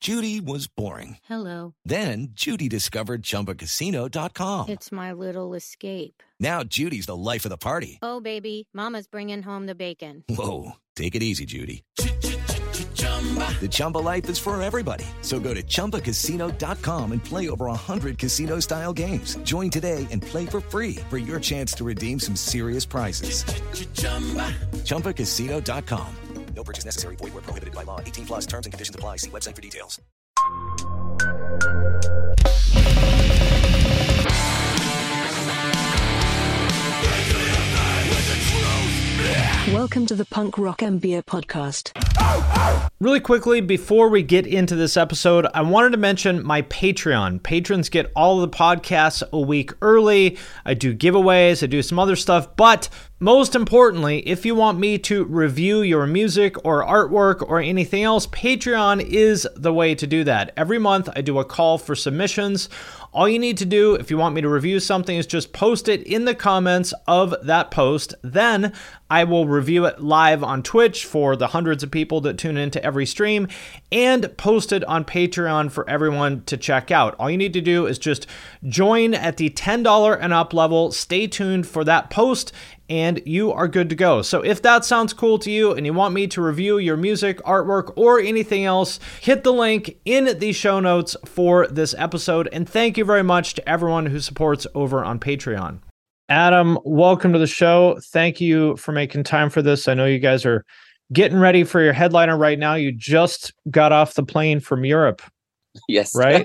Judy was boring. Hello. Then Judy discovered ChumbaCasino.com. It's my little escape. Now Judy's the life of the party. Oh, baby, mama's bringing home the bacon. Whoa, take it easy, Judy. The Chumba life is for everybody. So go to ChumbaCasino.com and play over 100 casino-style games. Join today and play for free for your chance to redeem some serious prizes. ChumbaCasino.com. No purchase necessary. Void where prohibited by law. 18 plus terms and conditions apply. See website for details. Welcome to the Punk Rock and Beer Podcast. Really quickly, before we get into this episode, I wanted to mention my Patreon. Patrons get all of the podcasts a week early. I do giveaways, I do some other stuff, but most importantly, if you want me to review your music or artwork or anything else, Patreon is the way to do that. Every month, I do a call for submissions. All you need to do if you want me to review something is just post it in the comments of that post. Then I will review it live on Twitch for the hundreds of people that tune into every stream and post it on Patreon for everyone to check out. All you need to do is just join at the $10 and up level. Stay tuned for that post and you are good to go. So if that sounds cool to you and you want me to review your music, artwork, or anything else, hit the link in the show notes for this episode. And thank you very much to everyone who supports over on Patreon. Adam, welcome to the show. Thank you for making time for this. I know you guys are getting ready for your headliner right now. You just got off the plane from Europe. Yes. Right?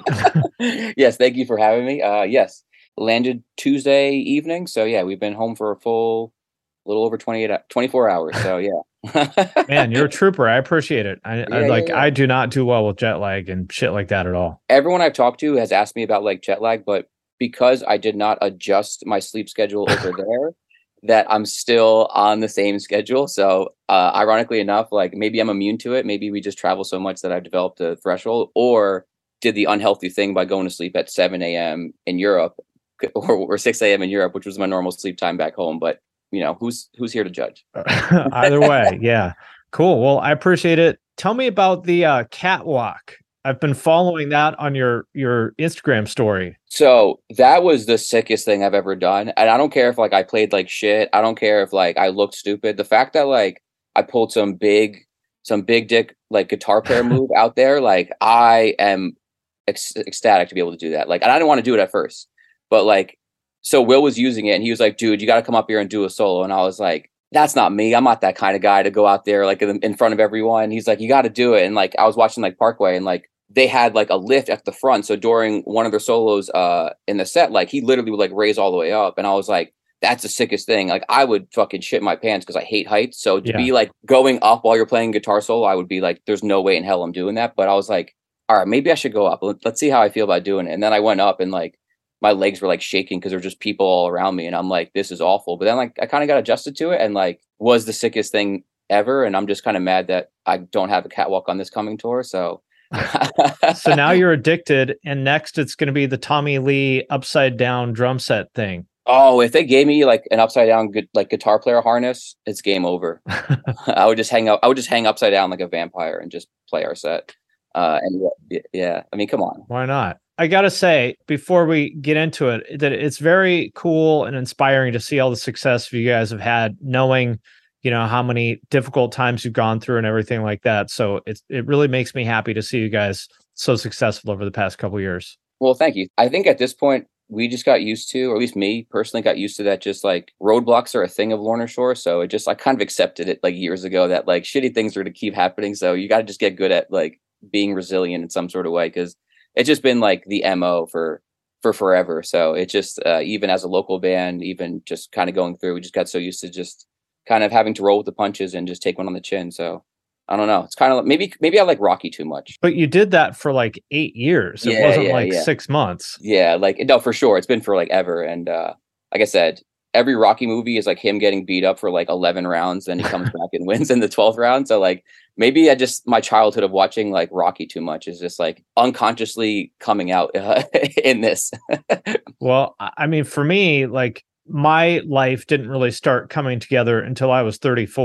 Yes. Thank you for having me. Yes. Landed Tuesday evening. So yeah, we've been home for a little over 24 hours. So yeah. Man, you're a trooper. I appreciate it. I do not do well with jet lag and shit like that at all. Everyone I've talked to has asked me about like jet lag, but because I did not adjust my sleep schedule over there, that I'm still on the same schedule. So ironically enough, like maybe I'm immune to it. Maybe we just travel so much that I've developed a threshold, or did the unhealthy thing by going to sleep at 7 a.m. in Europe or 6 a.m. in Europe, which was my normal sleep time back home. But you know, who's here to judge? Either way. Yeah. Cool. Well, I appreciate it. Tell me about the catwalk. I've been following that on your Instagram story. So that was the sickest thing I've ever done. And I don't care if like I played like shit. I don't care if like I looked stupid. The fact that like I pulled some big dick like guitar player move out there, like I am ecstatic to be able to do that. Like, and I didn't want to do it at first, but like, so Will was using it and he was like, dude, you got to come up here and do a solo. And I was like, that's not me. I'm not that kind of guy to go out there like in front of everyone. He's like, you got to do it. And like, I was watching like Parkway and like, they had like a lift at the front. So during one of their solos in the set, like he literally would like raise all the way up. And I was like, that's the sickest thing. Like I would fucking shit my pants because I hate heights. So to be like going up while you're playing guitar solo, I would be like, there's no way in hell I'm doing that. But I was like, all right, maybe I should go up. Let's see how I feel about doing it. And then I went up and like my legs were like shaking because there were just people all around me. And I'm like, this is awful. But then like I kind of got adjusted to it and like was the sickest thing ever. And I'm just kind of mad that I don't have a catwalk on this coming tour. So so now you're addicted. And next it's going to be the Tommy Lee upside down drum set thing. Oh, if they gave me like an upside down good like guitar player harness, it's game over. I would just hang upside down like a vampire and just play our set. And yeah, I mean, come on. Why not? I got to say, before we get into it, that it's very cool and inspiring to see all the success you guys have had, knowing, you know, how many difficult times you've gone through and everything like that. So it really makes me happy to see you guys so successful over the past couple of years. Well, thank you. I think at this point, we just got used to, or at least me personally got used to that, just like roadblocks are a thing of Lorna Shore. So I kind of accepted it like years ago that like shitty things are to keep happening. So you got to just get good at like being resilient in some sort of way, because it's just been like the MO for forever. So it just even as a local band, even just kind of going through, we just got so used to just kind of having to roll with the punches and just take one on the chin. So I don't know. It's kind of like, maybe I like Rocky too much. But you did that for like 8 years. It wasn't 6 months. Yeah, like no, for sure. It's been for like ever. And like I said, every Rocky movie is like him getting beat up for like 11 rounds, then he comes back and wins in the 12th round. So like maybe my childhood of watching like Rocky too much is just like unconsciously coming out in this. Well, I mean, for me, like my life didn't really start coming together until I was 34.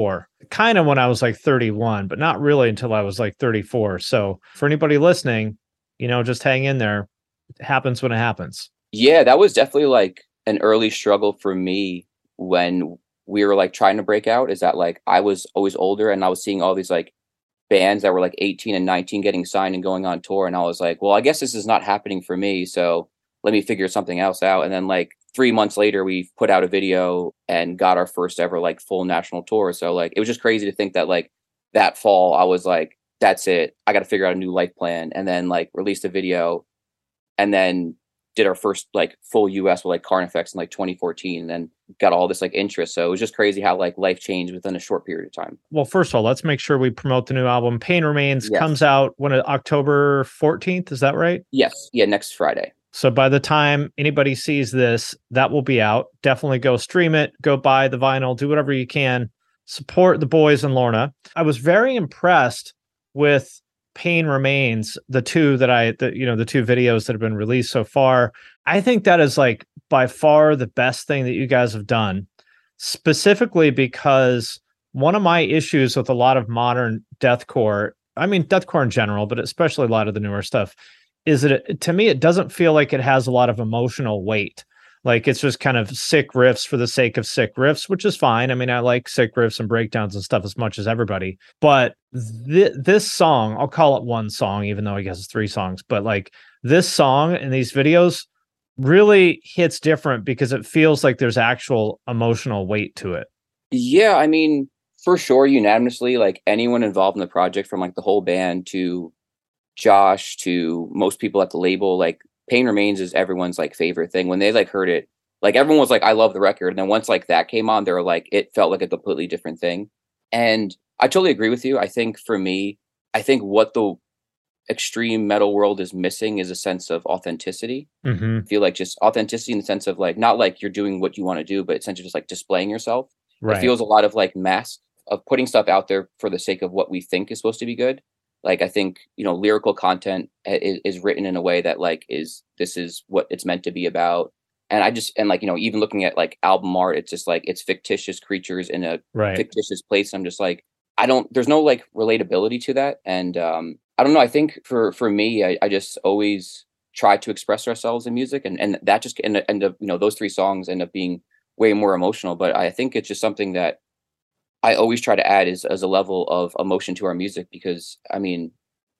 kind of when I was like 31, but not really until I was like 34. So for anybody listening, just hang in there. It happens when it happens. Yeah, that was definitely like an early struggle for me when we were like trying to break out, is that like I was always older and I was seeing all these like bands that were like 18 and 19 getting signed and going on tour. And I was like, well, I guess this is not happening for me. So let me figure something else out. And then like 3 months later, we put out a video and got our first ever like full national tour. So like, it was just crazy to think that like that fall, I was like, that's it. I got to figure out a new life plan. And then like released a video and then did our first like full US with like Carnifex in like 2014, and then got all this like interest. So it was just crazy how like life changed within a short period of time. Well, first of all, let's make sure we promote the new album. Pain Remains comes out October 14th. Is that right? Yes. Yeah. Next Friday. So by the time anybody sees this, that will be out. Definitely go stream it, go buy the vinyl, do whatever you can. Support the boys and Lorna. I was very impressed with Pain Remains, the two videos that have been released so far. I think that is like by far the best thing that you guys have done, specifically because one of my issues with a lot of modern deathcore, I mean deathcore in general, but especially a lot of the newer stuff, is that to me, it doesn't feel like it has a lot of emotional weight. Like it's just kind of sick riffs for the sake of sick riffs, which is fine. I mean, I like sick riffs and breakdowns and stuff as much as everybody. But this song, I'll call it one song, even though I guess it's 3 songs. But like this song and these videos really hits different because it feels like there's actual emotional weight to it. Yeah, I mean, for sure, unanimously, like anyone involved in the project, from like the whole band to Josh to most people at the label, like Pain Remains is everyone's like favorite thing. When they like heard it, like everyone was like, I love the record. And then once like that came on, they were like, it felt like a completely different thing. And I totally agree with you. I think for me, I think what the extreme metal world is missing is a sense of authenticity. Mm-hmm. I feel like just authenticity in the sense of like, not like you're doing what you want to do, but essentially just like displaying yourself. Right. It feels a lot of like mask of putting stuff out there for the sake of what we think is supposed to be good. Like, I think, lyrical content is written in a way that like this is what it's meant to be about. And even looking at like album art, it's just like, it's fictitious creatures in a fictitious place. I'm just like, there's no like relatability to that. And I don't know. I think for me, I just always try to express ourselves in music, and that just end up, those 3 songs end up being way more emotional. But I think it's just something that I always try to add as a level of emotion to our music, because I mean,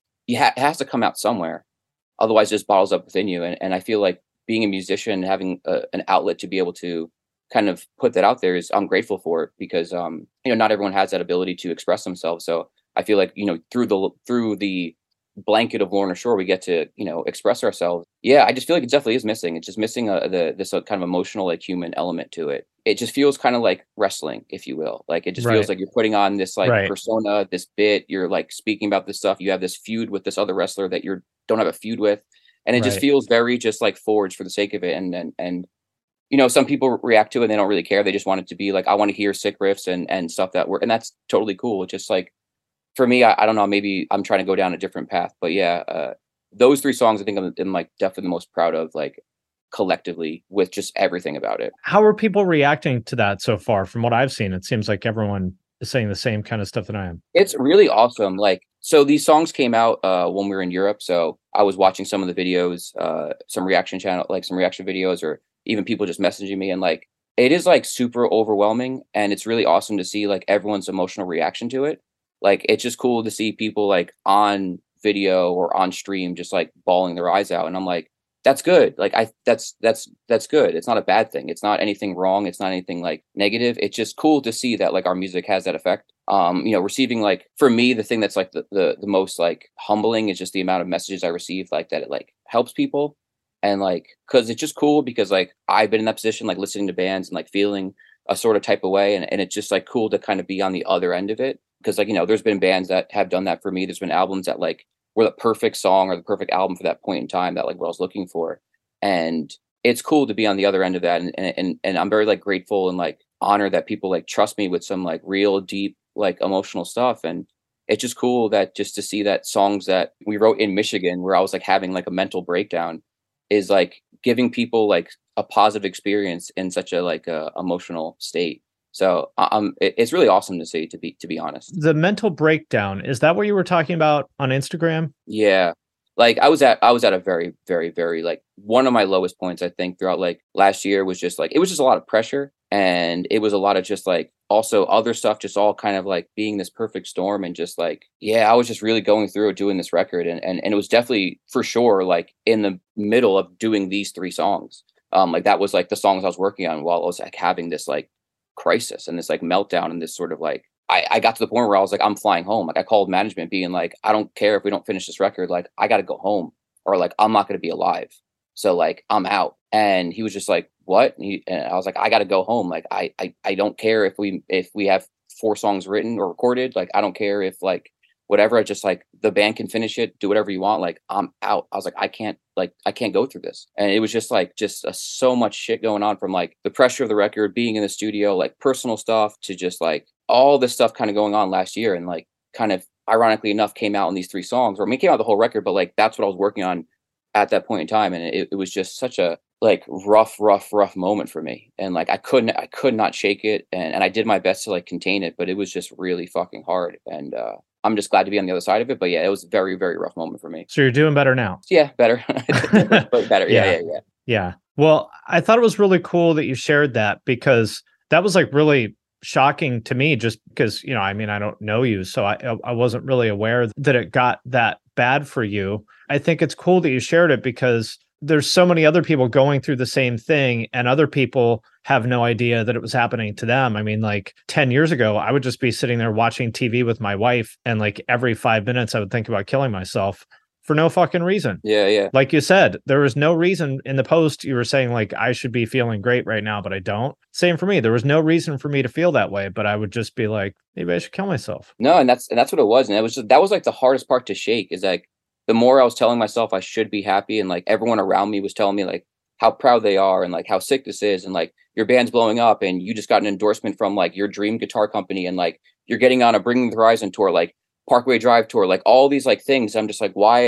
it has to come out somewhere. Otherwise it just bottles up within you. And I feel like being a musician, having an outlet to be able to kind of put that out there I'm grateful for it, because, not everyone has that ability to express themselves. So I feel like, through the blanket of Lorna Shore, we get to, express ourselves. Yeah. I just feel like it definitely is missing. It's just missing this kind of emotional, like human element to it. It just feels kind of like wrestling, if you will. Like it just feels like you're putting on this like persona, this bit, you're like speaking about this stuff. You have this feud with this other wrestler that you don't have a feud with. And it just feels very just like forged for the sake of it. And some people react to it and they don't really care. They just want it to be like, I want to hear sick riffs and stuff and that's totally cool. It's just like, for me, I don't know, maybe I'm trying to go down a different path, but yeah, those 3 songs I think I'm like definitely the most proud of, like collectively, with just everything about it. How are people reacting to that so far? From what I've seen, it seems like everyone is saying the same kind of stuff that I am. It's really awesome. Like, so these songs came out when we were in Europe. So I was watching some of the videos, some reaction videos, or even people just messaging me, and like, it is like super overwhelming. And it's really awesome to see like everyone's emotional reaction to it. Like, it's just cool to see people like on video or on stream, just like bawling their eyes out. And I'm like, that's good. Like, that's good. It's not a bad thing. It's not anything wrong. It's not anything like negative. It's just cool to see that like our music has that effect. Receiving, like, for me, the thing that's like the most like humbling is just the amount of messages I receive, like that it like helps people. And like, cause it's just cool because like I've been in that position, like listening to bands and like feeling a sort of type of way. And it's just like cool to kind of be on the other end of it. Cause like, there's been bands that have done that for me. There's been albums that like were the perfect song or the perfect album for that point in time, that like what I was looking for. And it's cool to be on the other end of that. And I'm very like grateful and like honored that people like trust me with some like real deep, like emotional stuff. And it's just cool that just to see that songs that we wrote in Michigan, where I was like having like a mental breakdown, is like giving people like a positive experience in such a like a emotional state. So it's really awesome to see, to be honest. The mental breakdown, is that what you were talking about on Instagram? Yeah. Like I was at a very, very, very like one of my lowest points, I think, throughout like last year was just like, it was just a lot of pressure, and it was a lot of just like also other stuff, just all kind of like being this perfect storm. And just like, yeah, I was just really going through it, doing this record. And it was definitely for sure, like in the middle of doing these 3 songs. Like that was like the songs I was working on while I was like having this like crisis and this like meltdown and this sort of like, I got to the point where I was like, I'm flying home. Like I called management being like, I don't care if we don't finish this record. Like I got to go home, or like, I'm not going to be alive. So like, I'm out. And he was just like, what? And I was like, I got to go home. Like, I don't care if we have 4 songs written or recorded. Like, I don't care if like, whatever. I just like, the band can finish it, do whatever you want. Like, I'm out. I was like, I can't go through this. And it was just like, so much shit going on, from like the pressure of the record, being in the studio, like personal stuff, to just like all this stuff kind of going on last year. And like, kind of ironically enough, came out in these 3 songs, or I mean, came out the whole record, but like, that's what I was working on at that point in time. And it was just such a like rough moment for me. And like, I could not shake it. And I did my best to like contain it, but it was just really fucking hard. And, I'm just glad to be on the other side of it. But yeah, it was a very, very rough moment for me. So you're doing better now? Yeah, better. But better. Yeah. Well, I thought it was really cool that you shared that, because that was like really shocking to me, just because, you know, I mean, I don't know you, so I wasn't really aware that it got that bad for you. I think it's cool that you shared it, because there's so many other people going through the same thing, and other people have no idea that it was happening to them. I mean, like 10 years ago, I would just be sitting there watching TV with my wife, and like every 5 minutes I would think about killing myself for no fucking reason. Yeah. Like you said, there was no reason. In the post, you were saying like, I should be feeling great right now, but I don't. Same for me. There was no reason for me to feel that way, but I would just be like, maybe I should kill myself. No, and that's what it was. And that was like the hardest part to shake, is like, the more I was telling myself I should be happy, and like everyone around me was telling me like how proud they are, and like how sick this is, and like your band's blowing up, and you just got an endorsement from like your dream guitar company, and like you're getting on a Bring the Horizon tour, like Parkway Drive tour, like all these like things. I'm just like, why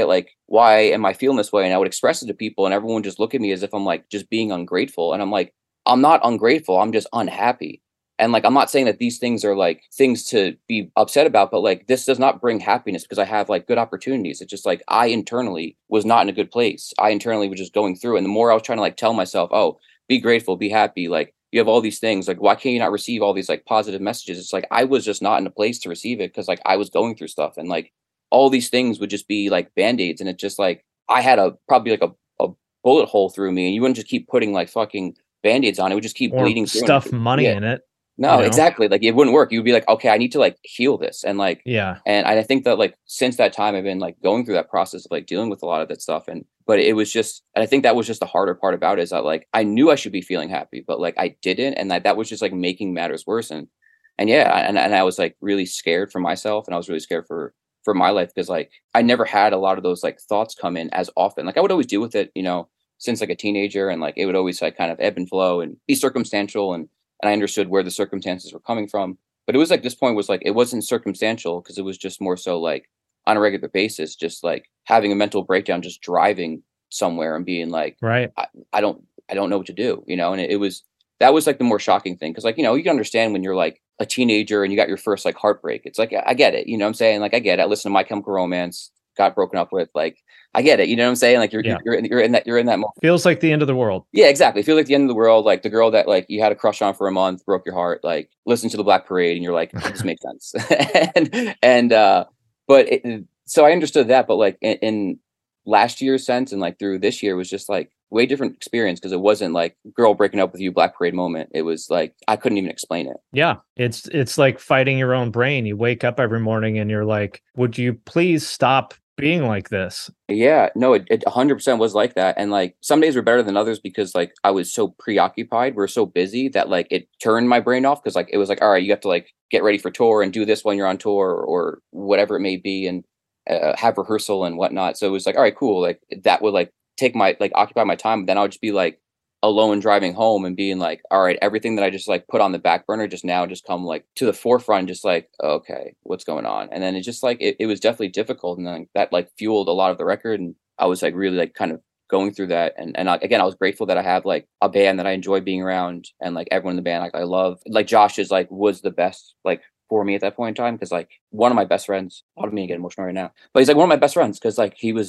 am I feeling this way? And I would express it to people, and everyone would just look at me as if I'm like just being ungrateful. And I'm like, I'm not ungrateful. I'm just unhappy. And like, I'm not saying that these things are like things to be upset about, but like, this does not bring happiness because I have like good opportunities. It's just like, I internally was not in a good place. I internally was just going through. And the more I was trying to like tell myself, oh, be grateful, be happy. Like, you have all these things. Like, why can't you not receive all these like positive messages? It's like, I was just not in a place to receive it, because like I was going through stuff, and like all these things would just be like Band-Aids. And it's just like, I had probably like a bullet hole through me, and you wouldn't just keep putting like fucking Band-Aids on. It would just keep bleeding through. Stuff money in it. No, exactly. Like, it wouldn't work. You would be like, okay, I need to like heal this. And like, yeah. And I think that like, since that time, I've been like going through that process of like dealing with a lot of that stuff. But it was just, and I think that was just the harder part about it, is that like, I knew I should be feeling happy, but like I didn't. And that was just like making matters worse. And yeah. And I was like really scared for myself, and I was really scared for my life, because like, I never had a lot of those like thoughts come in as often. Like, I would always deal with it, you know, since like a teenager, and like, it would always like kind of ebb and flow and be circumstantial. And I understood where the circumstances were coming from. But it was like, this point was like, it wasn't circumstantial, because it was just more so like on a regular basis, just like having a mental breakdown, just driving somewhere and being like, right, I don't know what to do, you know? And that was like the more shocking thing. Cause like, you know, you can understand when you're like a teenager and you got your first like heartbreak. It's like, I get it. You know what I'm saying? Like, I get it. I listened to My Chemical Romance, got broken up with, like, I get it. You know what I'm saying? Like, you're in that moment. Feels like the end of the world. Yeah, exactly. Feel like the end of the world. Like the girl that like you had a crush on for a month broke your heart. Like, listen to the Black Parade, and you're like, this makes sense. So I understood that, but like in last year's sense, and like through this year, was just like way different experience, because it wasn't like girl breaking up with you, Black Parade moment. It was like, I couldn't even explain it. Yeah. It's like fighting your own brain. You wake up every morning and you're like, would you please stop being like this? Yeah, no, it 100% was like that. And like, some days were better than others, because like I was so preoccupied, we're so busy, that like it turned my brain off, because like it was like, all right, you have to like get ready for tour and do this when you're on tour, or whatever it may be, and have rehearsal and whatnot. So it was like, all right, cool. Like, that would like take my like occupy my time. Then I would just be like alone driving home and being like, all right, everything that I just like put on the back burner just now just come like to the forefront, just like, okay, what's going on? And then it just like, it was definitely difficult. And then that like fueled a lot of the record. And I was like really like kind of going through that. And again, I was grateful that I have like a band that I enjoy being around, and like everyone in the band, like I love, like Josh is like, was the best, like for me at that point in time. Cause like one of my best friends, I don't mean to get emotional right now, but he's like one of my best friends. Cause like he was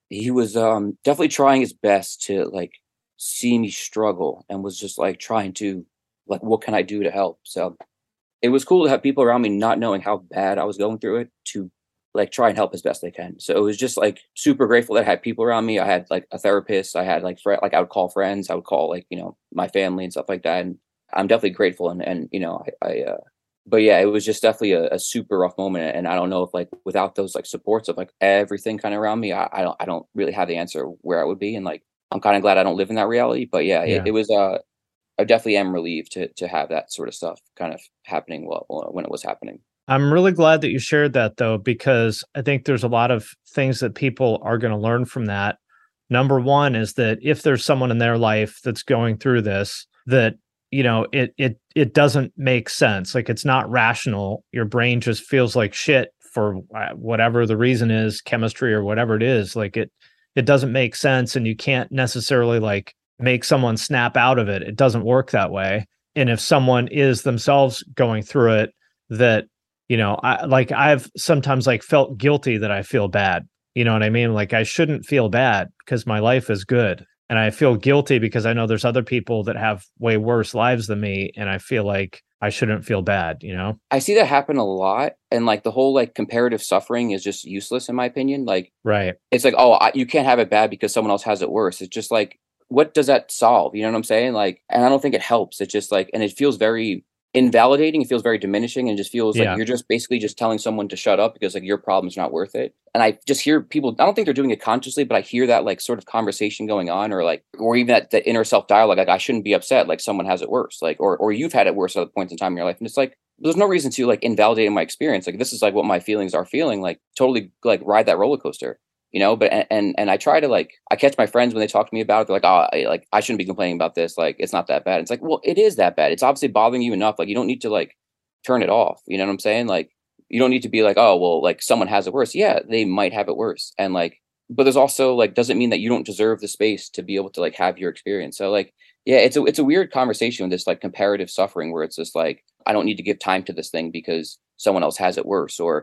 definitely trying his best to like see me struggle, and was just like trying to like, what can I do to help? So it was cool to have people around me not knowing how bad I was going through it, to like try and help as best they can. So it was just like super grateful that I had people around me. I had like a therapist. I had like like I would call friends. I would call like, you know, my family and stuff like that. And I'm definitely grateful. And you know, but yeah, it was just definitely a super rough moment. And I don't know if like without those like supports of like everything kind of around me, I don't really have the answer where I would be. And like, I'm kind of glad I don't live in that reality. But yeah, it was I definitely am relieved to have that sort of stuff kind of happening when it was happening. I'm really glad that you shared that, though, because I think there's a lot of things that people are going to learn from that. Number one is that if there's someone in their life that's going through this, that, you know, it doesn't make sense. Like, it's not rational. Your brain just feels like shit for whatever the reason is, chemistry or whatever it is. Like it doesn't make sense, and you can't necessarily like make someone snap out of it. It doesn't work that way. And if someone is themselves going through it, that, you know, I've sometimes like felt guilty that I feel bad. You know what I mean? Like I shouldn't feel bad because my life is good. And I feel guilty because I know there's other people that have way worse lives than me. And I feel like I shouldn't feel bad, you know? I see that happen a lot. And like the whole like comparative suffering is just useless in my opinion. Like, right. It's like, oh, you can't have it bad because someone else has it worse. It's just like, what does that solve? You know what I'm saying? Like, and I don't think it helps. It's just like, and it feels very invalidating. It feels very diminishing, and just feels like you're just basically just telling someone to shut up because like your problem's not worth it. And I just hear people, I don't think they're doing it consciously, but I hear that like sort of conversation going on, or like, or even that inner self dialogue, like I shouldn't be upset, like someone has it worse, like, or you've had it worse at other points in time in your life. And it's like, there's no reason to like invalidate my experience. Like, this is like what my feelings are feeling, like totally like ride that roller coaster, you know? But, and I try to like, I catch my friends when they talk to me about it, they're like, oh, I shouldn't be complaining about this. Like, it's not that bad. It's like, well, it is that bad. It's obviously bothering you enough. Like, you don't need to like turn it off. You know what I'm saying? Like, you don't need to be like, oh, well, like someone has it worse. Yeah, they might have it worse. And like, but there's also like, doesn't mean that you don't deserve the space to be able to like have your experience. So like, yeah, it's a weird conversation with this like comparative suffering where it's just like, I don't need to give time to this thing because someone else has it worse, or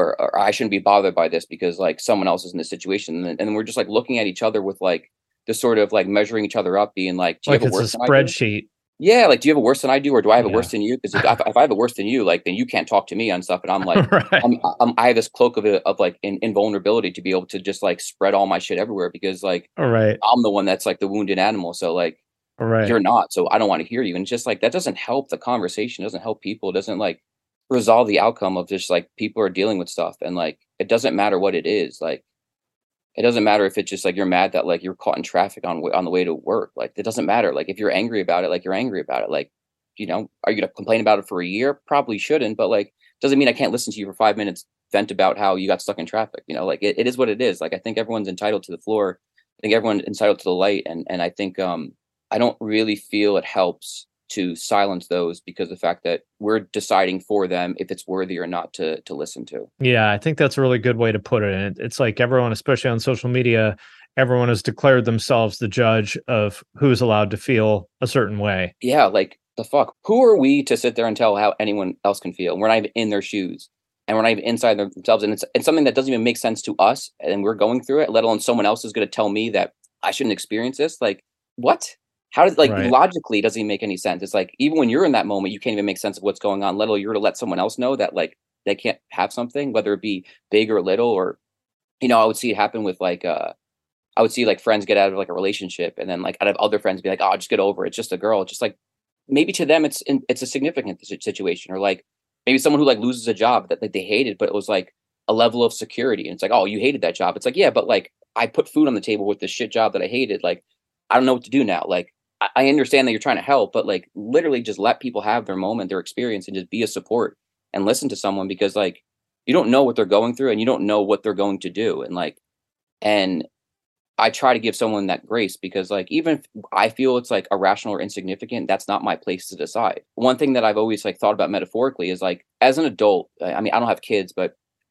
I shouldn't be bothered by this because like someone else is in this situation. And then we're just like looking at each other with like this sort of like measuring each other up, being like, do you have a worse spreadsheet? Yeah, like, do you have it worse than I do, or do I have it worse than you? Because if I have it worse than you, like, then you can't talk to me on stuff, and I'm like, right. I have this cloak of like invulnerability to be able to just like spread all my shit everywhere because like, right. I'm the one that's like the wounded animal, so like, right. You're not, so I don't want to hear you, and it's just like that doesn't help the conversation, doesn't help people, it doesn't like resolve the outcome of just like people are dealing with stuff, and like it doesn't matter what it is, like. It doesn't matter if it's just like you're mad that like you're caught in traffic on the way to work. Like, it doesn't matter. Like, if you're angry about it, like you're angry about it. Like, you know, are you going to complain about it for a year? Probably shouldn't. But like, doesn't mean I can't listen to you for 5 minutes vent about how you got stuck in traffic. You know, like it is what it is. Like, I think everyone's entitled to the floor. I think everyone's entitled to the light. And I think I don't really feel it helps to silence those because of the fact that we're deciding for them if it's worthy or not to listen to. Yeah, I think that's a really good way to put it. And it's like everyone, especially on social media, everyone has declared themselves the judge of who's allowed to feel a certain way. Yeah, like the fuck? Who are we to sit there and tell how anyone else can feel? We're not even in their shoes, and we're not even inside themselves. And it's something that doesn't even make sense to us, and we're going through it, let alone someone else is going to tell me that I shouldn't experience this. Like, what? How does, like, right. Logically, it doesn't even make any sense. It's like, even when you're in that moment, you can't even make sense of what's going on, let alone you're to let someone else know that, like, they can't have something, whether it be big or little, or, you know, I would see it happen with, like, I would see, like, friends get out of, like, a relationship, and then, like, out of other friends be like, oh, just get over it. It's just a girl. It's just, like, maybe to them, it's a significant situation, or, like, maybe someone who, like, loses a job that like, they hated, but it was, like, a level of security, and it's like, oh, you hated that job. It's like, yeah, but, like, I put food on the table with this shit job that I hated. Like, I don't know what to do now. Like, I understand that you're trying to help, but like literally just let people have their moment, their experience, and just be a support and listen to someone, because like you don't know what they're going through and you don't know what they're going to do. And like, and I try to give someone that grace, because like, even if I feel it's like irrational or insignificant, that's not my place to decide. One thing that I've always like thought about metaphorically is like, as an adult, I mean, I don't have kids, but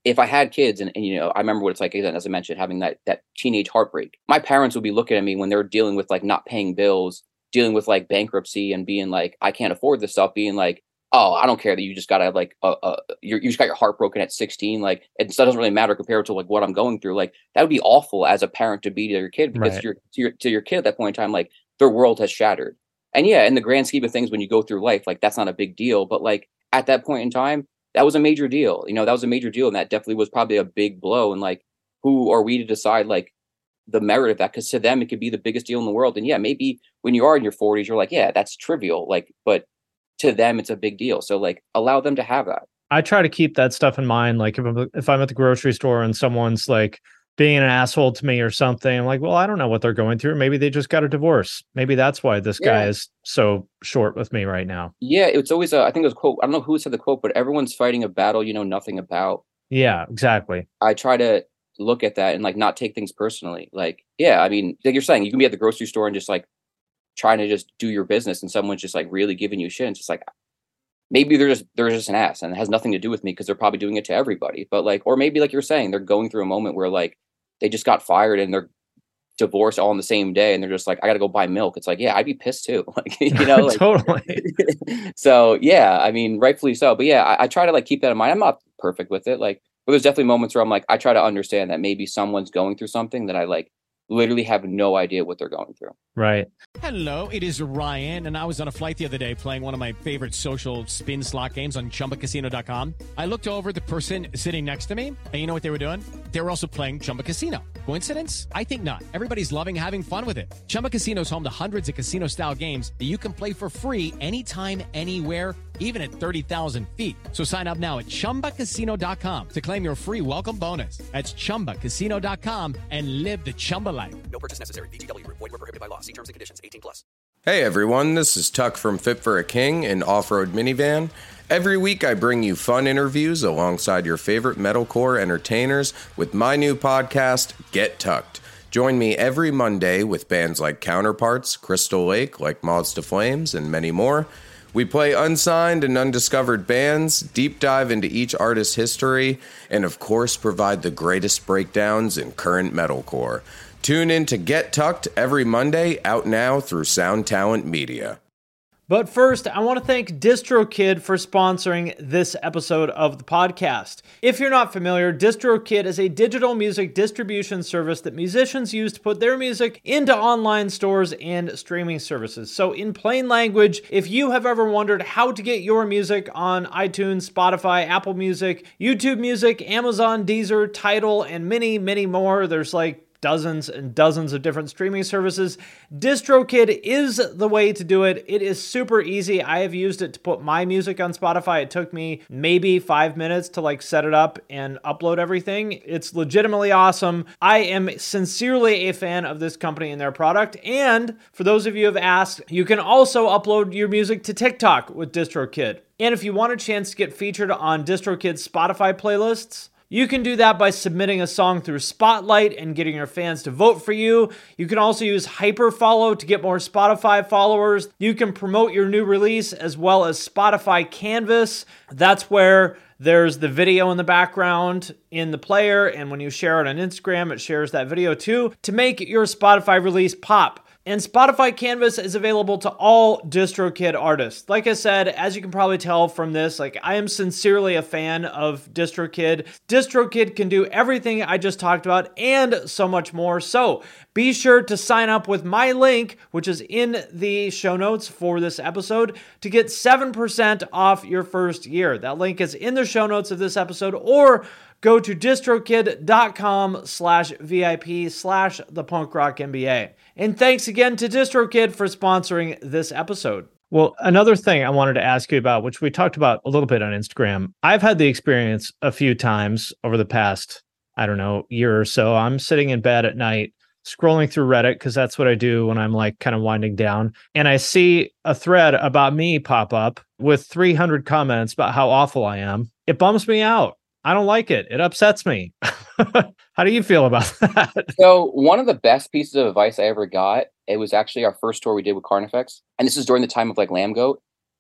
if I had kids and I remember what it's like, again, as I mentioned, having that teenage heartbreak, my parents would be looking at me when they're dealing with like not paying bills, dealing with like bankruptcy and being like, I can't afford this stuff, being like, oh, I don't care that you just got to like, you just got your heart broken at 16. Like, it doesn't really matter compared to like what I'm going through. Like, that would be awful as a parent to be to your kid, because to your kid at that point in time, like their world has shattered. And yeah, in the grand scheme of things, when you go through life, like that's not a big deal. But like at that point in time, that was a major deal. That was a major deal. And that definitely was probably a big blow. And like, who are we to decide like the merit of that? Because to them, it could be the biggest deal in the world. And yeah, maybe when you are in your 40s, you're like, yeah, that's trivial. Like, but to them, it's a big deal. So like, allow them to have that. I try to keep that stuff in mind. Like if I'm at the grocery store and someone's like being an asshole to me or something, I'm like, well, I don't know what they're going through. Maybe they just got a divorce. Maybe that's why this guy is so short with me right now. Yeah, it's always I think it was a quote. I don't know who said the quote, but everyone's fighting a battle you know nothing about. Yeah, exactly. I try to look at that and like not take things personally. Like, yeah, I mean, like you're saying, you can be at the grocery store and just like trying to just do your business, and someone's just like really giving you shit. It's just like, maybe they're just an ass and it has nothing to do with me, because they're probably doing it to everybody. But like, or maybe like you're saying, they're going through a moment where like they just got fired and they're divorced all in the same day, and they're just like, I got to go buy milk. It's like, yeah, I'd be pissed too. Like, like, totally. So yeah, I mean, rightfully so. But yeah, I try to like keep that in mind. I'm not perfect with it. Like, but there's definitely moments where I'm like, I try to understand that maybe someone's going through something that I like literally have no idea what they're going through. Right. Hello, it is Ryan, and I was on a flight the other day playing one of my favorite social spin slot games on ChumbaCasino.com. I looked over at the person sitting next to me, and you know what they were doing? They were also playing Chumba Casino. Coincidence? I think not. Everybody's loving having fun with it. Chumba Casino is home to hundreds of casino-style games that you can play for free anytime, anywhere, even at 30,000 feet. So sign up now at ChumbaCasino.com to claim your free welcome bonus. That's ChumbaCasino.com and live the Chumba life. No purchase necessary. VGW. Void where prohibited by law. See terms and conditions. 18+. Hey everyone, this is Tuck from Fit for a King, an off-road minivan. Every week I bring you fun interviews alongside your favorite metalcore entertainers with my new podcast, Get Tucked. Join me every Monday with bands like Counterparts, Crystal Lake, like Moths to Flames, and many more. We play unsigned and undiscovered bands, deep dive into each artist's history, and of course provide the greatest breakdowns in current metalcore. Tune in to Get Tucked every Monday, out now through Sound Talent Media. But first, I want to thank DistroKid for sponsoring this episode of the podcast. If you're not familiar, DistroKid is a digital music distribution service that musicians use to put their music into online stores and streaming services. So in plain language, if you have ever wondered how to get your music on iTunes, Spotify, Apple Music, YouTube Music, Amazon, Deezer, Tidal, and many, many more, there's like dozens and dozens of different streaming services, DistroKid is the way to do it. It is super easy. I have used it to put my music on Spotify. It took me maybe 5 minutes to like set it up and upload everything. It's legitimately awesome. I am sincerely a fan of this company and their product. And for those of you who have asked, you can also upload your music to TikTok with DistroKid. And if you want a chance to get featured on DistroKid's Spotify playlists, you can do that by submitting a song through Spotlight and getting your fans to vote for you. You can also use Hyperfollow to get more Spotify followers. You can promote your new release as well as Spotify Canvas. That's where there's the video in the background in the player, and when you share it on Instagram, it shares that video too to make your Spotify release pop. And Spotify Canvas is available to all DistroKid artists. Like I said, as you can probably tell from this, like I am sincerely a fan of DistroKid. DistroKid can do everything I just talked about and so much more. So be sure to sign up with my link, which is in the show notes for this episode, to get 7% off your first year. That link is in the show notes of this episode, or go to distrokid.com/VIP/thepunkrockmba. And thanks again to DistroKid for sponsoring this episode. Well, another thing I wanted to ask you about, which we talked about a little bit on Instagram, I've had the experience a few times over the past, I don't know, year or so. I'm sitting in bed at night, scrolling through Reddit, because that's what I do when I'm like kind of winding down. And I see a thread about me pop up with 300 comments about how awful I am. It bums me out. I don't like it. It upsets me. How do you feel about that? So one of the best pieces of advice I ever got, it was actually our first tour we did with Carnifex. And this is during the time of like Lamb Goat.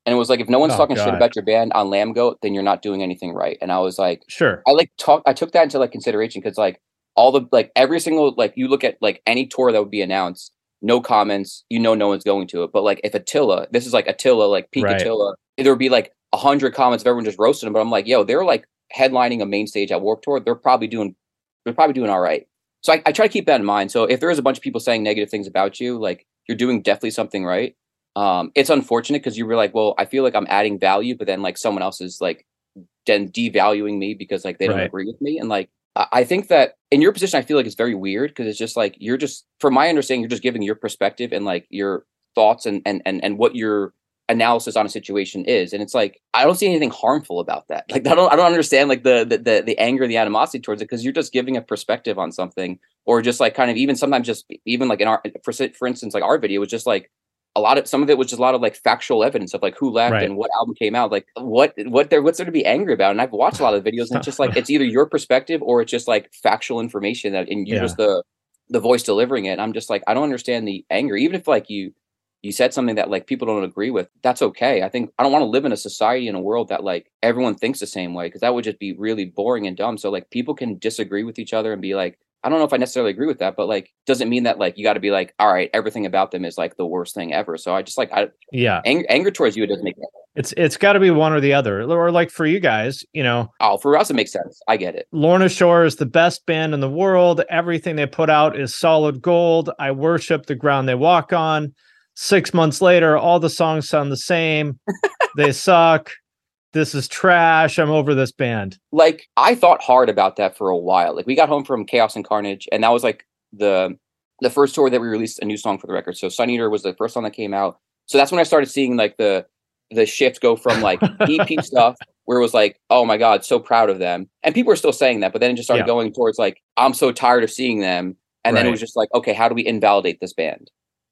And it was like, if no one's Oh, talking shit God. about your band on Lamb Goat, then you're not doing anything right. And I was like, Sure. I took that into like consideration because like all the like every single like you look at like any tour that would be announced, no comments, no one's going to it. But like if Attila, this is like Attila, like peak Right. Attila, there would be like 100 comments of everyone just roasting him. But I'm like, yo, they're like headlining a main stage at Warped Tour. They're probably doing all right. So I try to keep that in mind. So if there is a bunch of people saying negative things about you, like you're doing definitely something right. It's unfortunate because you were like, well, I feel like I'm adding value, but then like someone else is like then devaluing me because like they don't Right. agree with me. And like I think that in your position, I feel like it's very weird because it's just like you're just, from my understanding, you're just giving your perspective and like your thoughts and what your analysis on a situation is. And it's like I don't see anything harmful about that. Like I don't understand like the anger, the animosity towards it, because you're just giving a perspective on something, or just like kind of even sometimes just even like in our for instance, like our video was just like some of it was just a lot of like factual evidence of like who left Right. and what album came out, like what's there to be angry about. And I've watched a lot of videos and it's just like it's either your perspective or it's just like factual information that and you're just the voice delivering it. And I'm just like, I don't understand the anger, even if like you said something that like people don't agree with. That's okay. I think I don't want to live in a society, in a world that like everyone thinks the same way, because that would just be really boring and dumb. So like people can disagree with each other and be like, I don't know if I necessarily agree with that, but like doesn't mean that like you got to be like, all right, everything about them is like the worst thing ever. So I just like anger towards you, it doesn't make sense. It's got to be one or the other. Or like for you guys, Oh, for us it makes sense. I get it. Lorna Shore is the best band in the world. Everything they put out is solid gold. I worship the ground they walk on. 6 months later, all the songs sound the same. They suck. This is trash. I'm over this band. Like I thought hard about that for a while. Like we got home from Chaos and Carnage, and that was like the first tour that we released a new song for the record. So Sun Eater was the first song that came out. So that's when I started seeing like the shift go from like EP stuff where it was like, oh my God, so proud of them. And people are still saying that, but then it just started going towards like, I'm so tired of seeing them. And then it was just like, okay, how do we invalidate this band?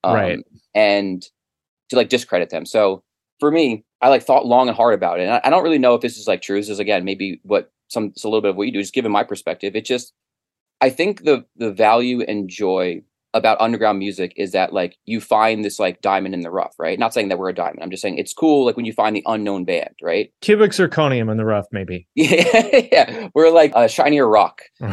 And to like discredit them. So for me, I like thought long and hard about it. And I don't really know if this is like true. This is again, maybe it's a little bit of what you do, just given my perspective. It just, I think the value and joy about underground music is that like you find this like diamond in the rough, right? Not saying that we're a diamond. I'm just saying it's cool. Like when you find the unknown band, right? Cubic zirconium in the rough, maybe. Yeah. We're like a shinier rock in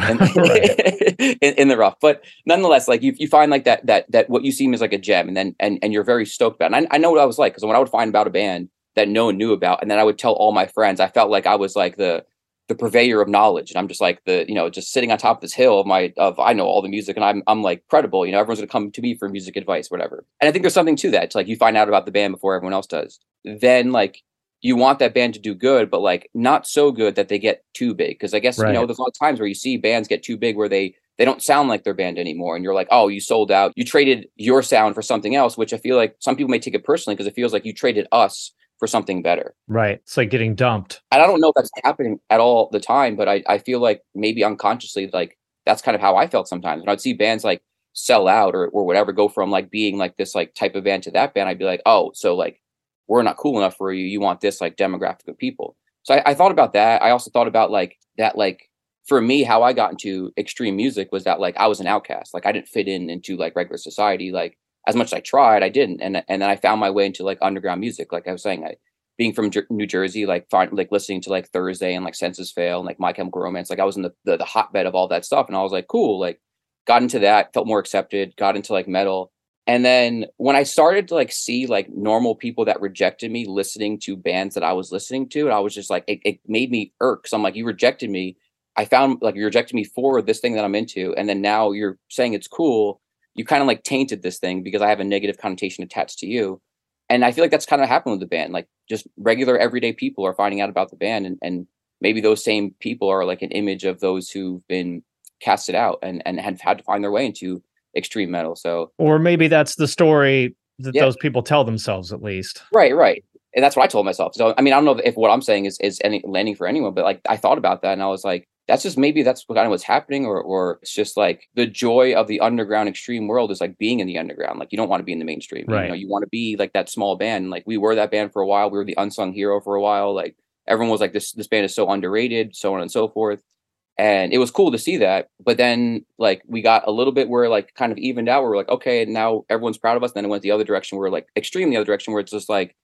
the rough. But nonetheless, like you find like that what you seem is like a gem, and then and you're very stoked about it. And I know what I was like, because when I would find about a band that no one knew about, and then I would tell all my friends, I felt like I was like the purveyor of knowledge, and I'm just like just sitting on top of this hill of I know all the music, and I'm like credible, everyone's gonna come to me for music advice, whatever. And I think there's something to that. It's like you find out about the band before everyone else does. Then like you want that band to do good, but like not so good that they get too big. Because I guess there's a lot of times where you see bands get too big where they don't sound like their band anymore, and you're like, oh, you sold out, you traded your sound for something else, which I feel like some people may take it personally because it feels like you traded us for something better. Right. It's like getting dumped. And I don't know if that's happening at all the time, but I feel like maybe unconsciously, like that's kind of how I felt sometimes. When I'd see bands like sell out or whatever, go from like being like this like type of band to that band, I'd be like, oh, so like we're not cool enough for you. You want this like demographic of people. So I thought about that. I also thought about like that, like for me, how I got into extreme music was that like I was an outcast. Like I didn't fit into like regular society. Like as much as I tried, I didn't. And then I found my way into like underground music. Like I was saying, being from New Jersey, like listening to like Thursday and like Senses Fail and like My Chemical Romance, like I was in the hotbed of all that stuff. And I was like, cool, like got into that, felt more accepted, got into like metal. And then when I started to like see like normal people that rejected me listening to bands that I was listening to, and I was just like, it made me irk. So I'm like, you rejected me. I found like you rejected me for this thing that I'm into. And then now you're saying it's cool. You kind of like tainted this thing because I have a negative connotation attached to you. And I feel like that's kind of happened with the band. Like just regular everyday people are finding out about the band, and maybe those same people are like an image of those who've been casted out and have had to find their way into extreme metal. So, or maybe that's the story that those people tell themselves, at least. Right. And that's what I told myself. So, I mean, I don't know if what I'm saying is any landing for anyone, but like I thought about that and I was like, that's kind of what's happening, or it's just like the joy of the underground extreme world is like being in the underground. Like you don't want to be in the mainstream. Right. You want to be like that small band. Like we were that band for a while. We were the unsung hero for a while. Like everyone was like, this band is so underrated, so on and so forth. And it was cool to see that. But then like we got a little bit where like kind of evened out. Where we're like, okay, now everyone's proud of us. And then it went the other direction. We're like extreme the other direction where it's just like,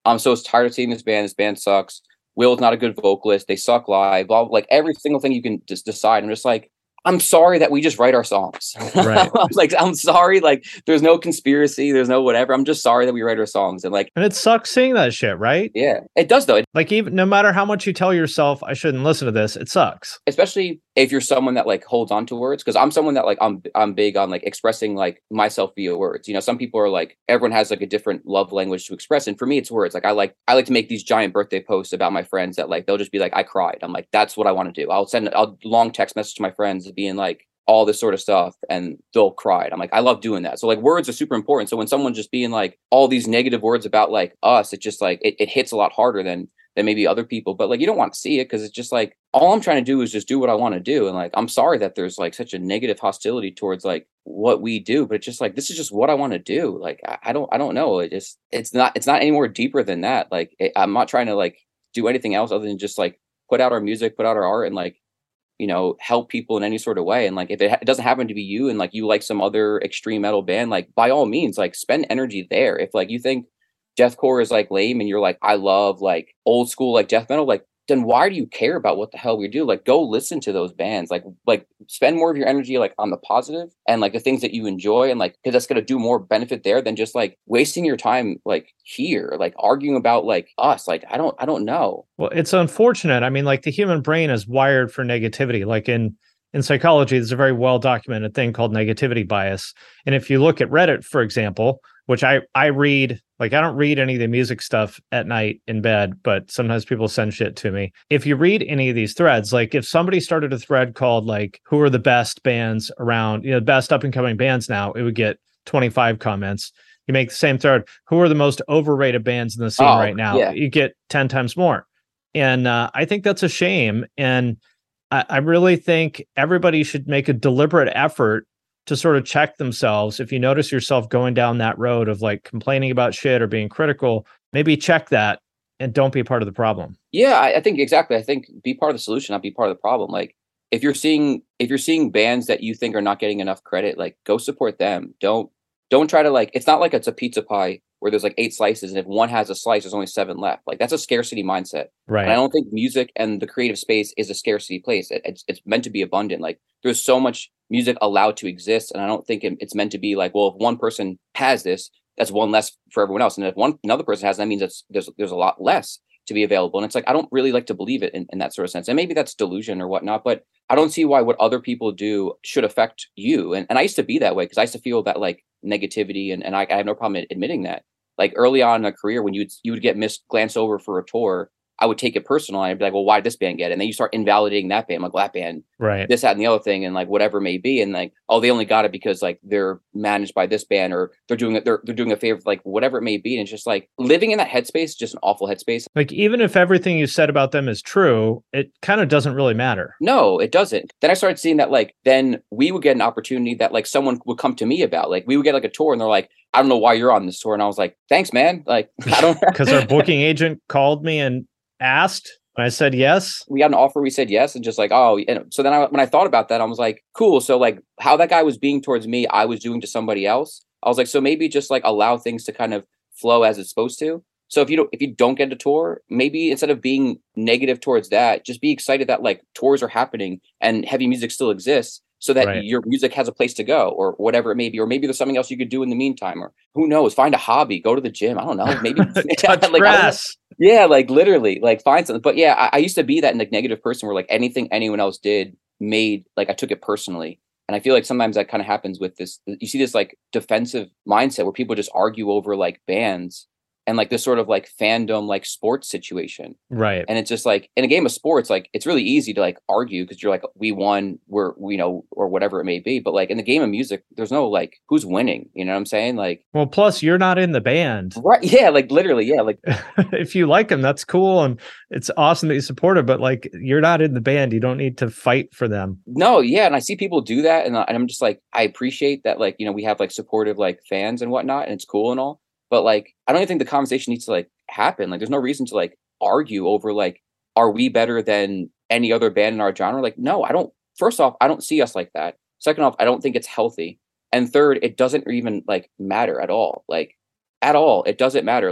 I'm so tired of seeing this band. This band sucks. Will's not a good vocalist. They suck live. All like every single thing you can just decide. I'm just like, I'm sorry that we just write our songs. Right. Like, I'm sorry. Like, there's no conspiracy. There's no whatever. I'm just sorry that we write our songs. And like, And it sucks seeing that shit, right? yeah, it does though. Like, even no matter how much you tell yourself, I shouldn't listen to this, it sucks. Especially if you're someone that like holds on to words. Cause I'm someone that like, I'm big on like expressing like myself via words. You know, some people are like, everyone has like a different love language to express. And for me, it's words. Like I like to make these giant birthday posts about my friends that like, they'll just be like, I cried. I'm like, that's what I want to do. I'll send a long text message to my friends being like, all this sort of stuff, and they'll cry. I'm like, I love doing that. So like words are super important. So when someone's just being like all these negative words about like us, it just like it hits a lot harder than maybe other people. But like you don't want to see it because it's just like all I'm trying to do is just do what I want to do. And like I'm sorry that there's like such a negative hostility towards like what we do, but it's just like this is just what I want to do. Like I don't know. It's not any more deeper than that. Like I'm not trying to like do anything else other than just like put out our music, put out our art, and like, you know, help people in any sort of way. And like, if it doesn't happen to be you and like you like some other extreme metal band, like by all means, like spend energy there. If like you think deathcore is like lame and you're like, I love like old school, like death metal, like then why do you care about what the hell we do? Like go listen to those bands, like spend more of your energy like on the positive and like the things that you enjoy. And like, cause that's going to do more benefit there than just like wasting your time, like here, like arguing about like us. Like, I don't know. Well, it's unfortunate. I mean, like the human brain is wired for negativity. Like in psychology, there's a very well documented thing called negativity bias. And if you look at Reddit, for example, which I read, like I don't read any of the music stuff at night in bed, but sometimes people send shit to me. If you read any of these threads, like if somebody started a thread called like, who are the best bands around, you know, best up and coming bands now, it would get 25 comments. You make the same thread, who are the most overrated bands in the scene right now? Yeah. You get 10 times more. And I think that's a shame. And I really think everybody should make a deliberate effort to sort of check themselves. If you notice yourself going down that road of like complaining about shit or being critical, maybe check that and don't be part of the problem. Yeah, I think exactly. I think be part of the solution, not be part of the problem. Like if you're seeing bands that you think are not getting enough credit, like go support them. Don't try to like, it's not like it's a pizza pie where there's like 8 slices and if one has a slice, there's only 7 left. Like that's a scarcity mindset. Right. And I don't think music and the creative space is a scarcity place. It's meant to be abundant. Like there's so much music allowed to exist. And I don't think it's meant to be like, well, if one person has this, that's one less for everyone else. And if another person has, that means there's a lot less to be available. And it's like, I don't really like to believe it in that sort of sense. And maybe that's delusion or whatnot, but I don't see why what other people do should affect you. And I used to be that way because I used to feel that like negativity and I have no problem admitting that. Like early on in a career when you would get glanced over for a tour, I would take it personal. I'd be like, well, why did this band get it? And then you start invalidating that band. I'm like, well, that band, right, this, that, and the other thing, and like whatever it may be. And like, oh, they only got it because like they're managed by this band or they're doing it, they're doing a favor, like whatever it may be. And it's just like living in that headspace is just an awful headspace. Like even if everything you said about them is true, it kind of doesn't really matter. No, it doesn't. Then I started seeing that like then we would get an opportunity that like someone would come to me about. Like we would get like a tour and they're like, I don't know why you're on this tour. And I was like, thanks, man. Like I don't because our booking agent called me and asked. I said yes. We got an offer. We said yes. And just like, oh, and so then when I thought about that, I was like, cool. So like how that guy was being towards me, I was doing to somebody else. I was like, so maybe just like allow things to kind of flow as it's supposed to. So if you don't get a tour, maybe instead of being negative towards that, just be excited that like tours are happening and heavy music still exists so that your music has a place to go or whatever it may be. Or maybe there's something else you could do in the meantime, or who knows, find a hobby, go to the gym. I don't know. Maybe touch like, grass. Yeah, like literally like find something. But yeah, I used to be that like negative person where like anything anyone else did made like I took it personally. And I feel like sometimes that kind of happens with this. You see this like defensive mindset where people just argue over like bands and like this sort of like fandom, like sports situation. Right. And it's just like in a game of sports, like it's really easy to like argue because you're like, we won, we know, or whatever it may be. But like in the game of music, there's no like who's winning. You know what I'm saying? Like, well, plus you're not in the band. Right. Yeah. Like literally. Yeah. Like if you like them, that's cool. And it's awesome that you support it, but like you're not in the band. You don't need to fight for them. No. Yeah. And I see people do that. And I'm just like, I appreciate that. Like, you know, we have like supportive like fans and whatnot, and it's cool and all. But like, I don't even think the conversation needs to like happen. Like, there's no reason to like argue over like, are we better than any other band in our genre? Like, no, I don't. First off, I don't see us like that. Second off, I don't think it's healthy. And third, it doesn't even like matter at all. Like, at all, it doesn't matter. Like,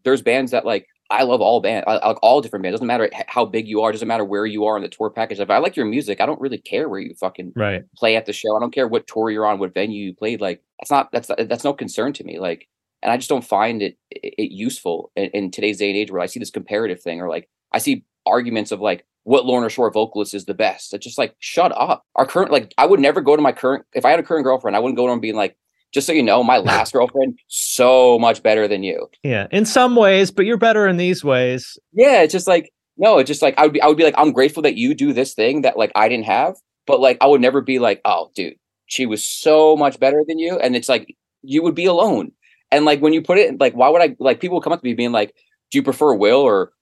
there's bands that like, I love all bands, I like all different bands. Doesn't matter how big you are. Doesn't matter where you are in the tour package. If I like your music, I don't really care where you fucking play at the show. I don't care what tour you're on, what venue you played. Like that's no concern to me. Like, and I just don't find it useful in today's day and age where I see this comparative thing, or like I see arguments of like what Lorna Shore vocalist is the best. It's just like, shut up. Our current, like, I would never go to my current, if I had a current girlfriend, I wouldn't go to her and being like, just so you know, my last girlfriend, so much better than you. Yeah, in some ways, but you're better in these ways. Yeah, it's just like, no, it's just like, I would be like, I'm grateful that you do this thing that like I didn't have, but like, I would never be like, oh, dude, she was so much better than you. And it's like, you would be alone. And like, when you put it, like, why would I, like, people would come up to me being like, do you prefer Will or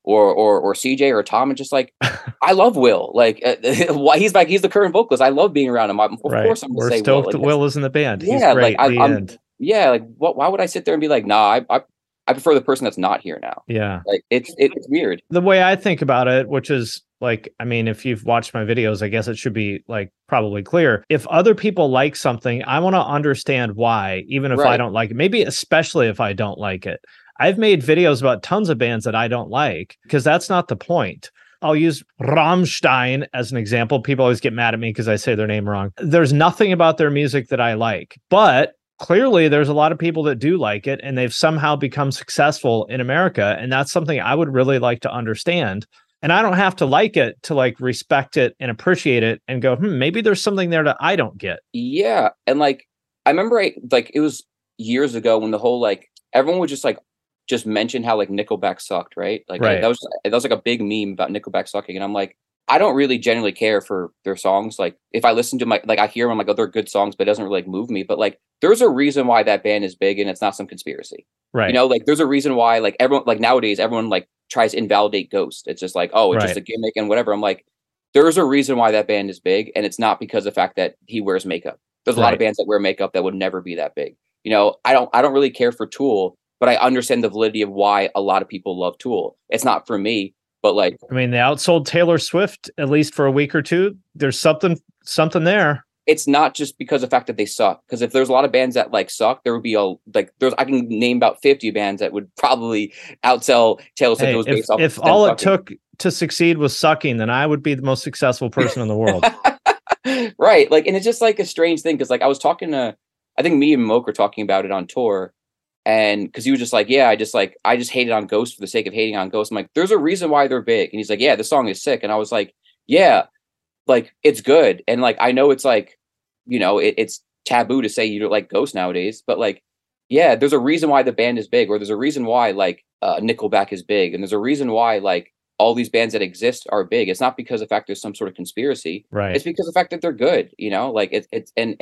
CJ or Tom? And just like, I love Will. Like, why he's the current vocalist. I love being around him. Of course, I'm going to say stoked Will. Like, Will is in the band. Yeah, he's great. like yeah, like why would I sit there and be like, nah, I prefer the person that's not here now. Yeah, like it's weird. The way I think about it, which is like, I mean, if you've watched my videos, I guess it should be like probably clear. If other people like something, I want to understand why, even if I don't like it. Maybe especially if I don't like it. I've made videos about tons of bands that I don't like because that's not the point. I'll use Rammstein as an example. People always get mad at me because I say their name wrong. There's nothing about their music that I like, but clearly there's a lot of people that do like it and they've somehow become successful in America. And that's something I would really like to understand. And I don't have to like it to like respect it and appreciate it and go, maybe there's something there that I don't get. Yeah. And like, I remember like it was years ago when the whole, like, everyone would just mention how like Nickelback sucked, right? Like that was like a big meme about Nickelback sucking, and I'm like, I don't really genuinely care for their songs. Like if I listen to I hear them, I'm like, oh, they're good songs, but it doesn't really like move me. But like, there's a reason why that band is big, and it's not some conspiracy, right? You know, like there's a reason why like everyone, like nowadays, everyone like tries to invalidate Ghost. It's just like, oh, it's just a gimmick and whatever. I'm like, there's a reason why that band is big, and it's not because of the fact that he wears makeup. There's a lot of bands that wear makeup that would never be that big. You know, I don't really care for Tool, but I understand the validity of why a lot of people love Tool. It's not for me, but like, I mean, they outsold Taylor Swift at least for a week or two. There's something there. It's not just because of the fact that they suck. Because if there's a lot of bands that like suck, there would be I can name about 50 bands that would probably outsell Taylor Swift. If all it took to succeed was sucking, then I would be the most successful person in the world. Right. Like, and it's just like a strange thing. Cause like I was talking to, I think me and Moke were talking about it on tour. And because he was just like, yeah, I just hated on Ghost for the sake of hating on Ghost. I'm like, there's a reason why they're big. And he's like, yeah, the song is sick. And I was like, yeah, like it's good. And like, I know it's like, you know, it's taboo to say you don't like Ghost nowadays, but like, yeah, there's a reason why the band is big, or there's a reason why like Nickelback is big. And there's a reason why like all these bands that exist are big. It's not because of the fact there's some sort of conspiracy. Right. It's because of the fact that they're good, you know, like it's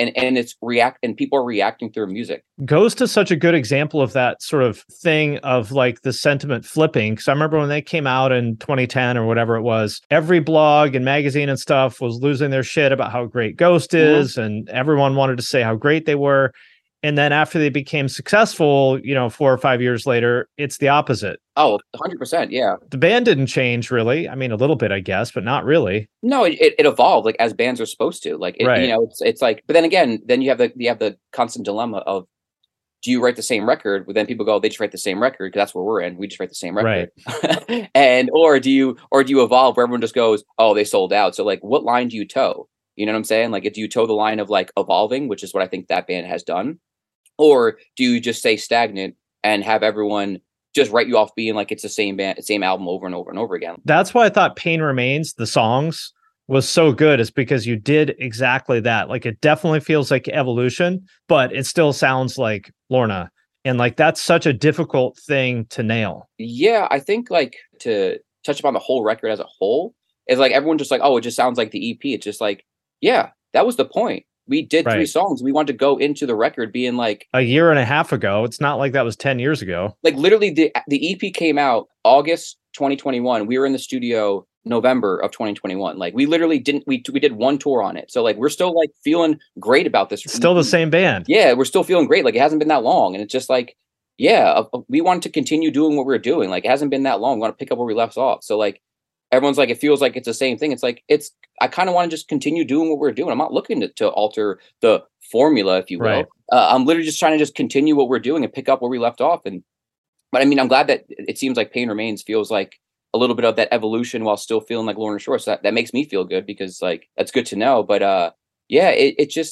and people are reacting through music. Ghost is such a good example of that sort of thing of like the sentiment flipping. Cause I remember when they came out in 2010 or whatever it was, every blog and magazine and stuff was losing their shit about how great Ghost is. And everyone wanted to say how great they were. And then after they became successful, you know, 4 or 5 years later, it's the opposite. Oh, 100%. Yeah. The band didn't change really. I mean, a little bit, I guess, but not really. No, it evolved like as bands are supposed to. Like, you know, it's like, but then again, then you have the constant dilemma of, do you write the same record? But then people go, they just write the same record because that's where we're in. We just write the same record. Right. And or do you evolve where everyone just goes, oh, they sold out. So like, what line do you toe? You know what I'm saying? Like, do you toe the line of like evolving, which is what I think that band has done? Or do you just stay stagnant and have everyone just write you off being like it's the same band, same album over and over and over again? That's why I thought Pain Remains, the songs, was so good, is because you did exactly that. Like it definitely feels like evolution, but it still sounds like Lorna. And like that's such a difficult thing to nail. Yeah, I think like to touch upon the whole record as a whole is like everyone just like, oh, it just sounds like the EP. It's just like, yeah, that was the point. We did 3 songs. We wanted to go into the record being like a year and a half ago. It's not like that was 10 years ago. Like literally the EP came out August 2021. We were in the studio November of 2021. Like we literally we did 1 tour on it. So like we're still like feeling great about this. Still the same band. Yeah, we're still feeling great. Like it hasn't been that long. And it's just like, yeah, we wanted to continue doing what we're doing. Like it hasn't been that long. We want to pick up where we left off. So like everyone's like, it feels like it's the same thing. It's like, I kind of want to just continue doing what we're doing. I'm not looking to alter the formula, if you will. Right. I'm literally just trying to just continue what we're doing and pick up where we left off. And But I mean, I'm glad that it seems like Pain Remains feels like a little bit of that evolution while still feeling like Lorna Shore. So that makes me feel good because like that's good to know. But yeah, it just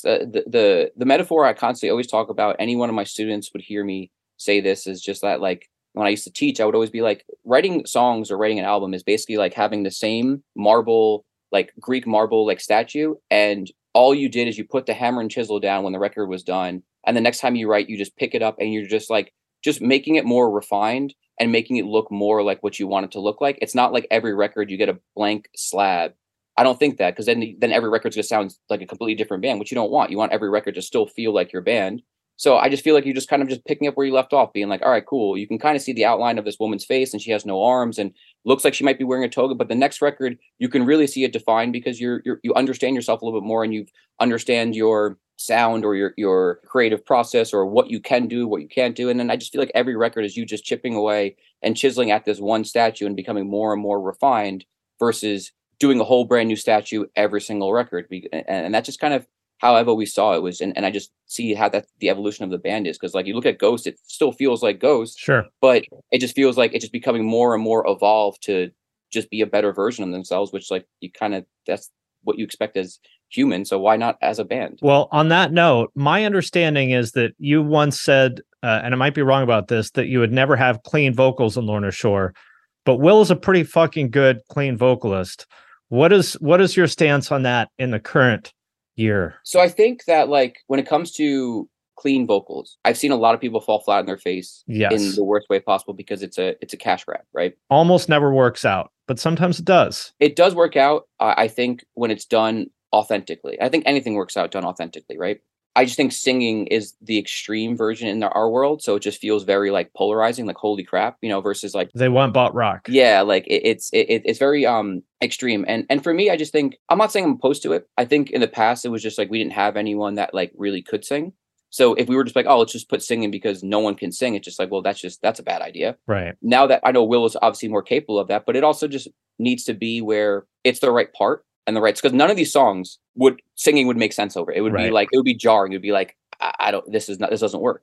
the metaphor I constantly always talk about. Any one of my students would hear me say this is just that like when I used to teach, I would always be like, writing songs or writing an album is basically like having the same marble, like Greek marble, like statue, and all you did is you put the hammer and chisel down when the record was done, and the next time you write, you just pick it up and you're just like just making it more refined and making it look more like what you want it to look like. It's not like every record you get a blank slab. I don't think that, because then every record's gonna sound like a completely different band, which you don't want. You want every record to still feel like your band. So I just feel like you're just kind of just picking up where you left off, being like, all right, cool. You can kind of see the outline of this woman's face and she has no arms and looks like she might be wearing a toga. But the next record, you can really see it defined because you understand yourself a little bit more and you understand your sound or your creative process or what you can do, what you can't do. And then I just feel like every record is you just chipping away and chiseling at this one statue and becoming more and more refined versus doing a whole brand new statue every single record. And that's just kind of how I've always saw it was, and I just see how that the evolution of the band is, because like you look at Ghost, it still feels like Ghost, Sure, but it just feels like it's just becoming more and more evolved to just be a better version of themselves, which like you kind of that's what you expect as human. So why not as a band? Well, on that note, my understanding is that you once said, and I might be wrong about this, that you would never have clean vocals on Lorna Shore, but Will is a pretty fucking good clean vocalist. What is your stance on that in the current year? So I think that like when it comes to clean vocals, I've seen a lot of people fall flat on their face in the worst way possible because it's a cash grab, right? Almost never works out, but sometimes it does. It does work out. I think when it's done authentically. I think anything works out done authentically, right? I just think singing is the extreme version in our world, so it just feels very like polarizing, like holy crap, versus like they want bot rock. Yeah, like it's very extreme, and for me, I just think I'm not saying I'm opposed to it. I think in the past it was just like we didn't have anyone that like really could sing. So if we were just like, oh, let's just put singing because no one can sing, it's just like, well, that's a bad idea. Right. Now that I know Will is obviously more capable of that, but it also just needs to be where it's the right part and the rights, because none of these songs singing would make sense over it. It would be like, it would be jarring. It would be like, this doesn't work,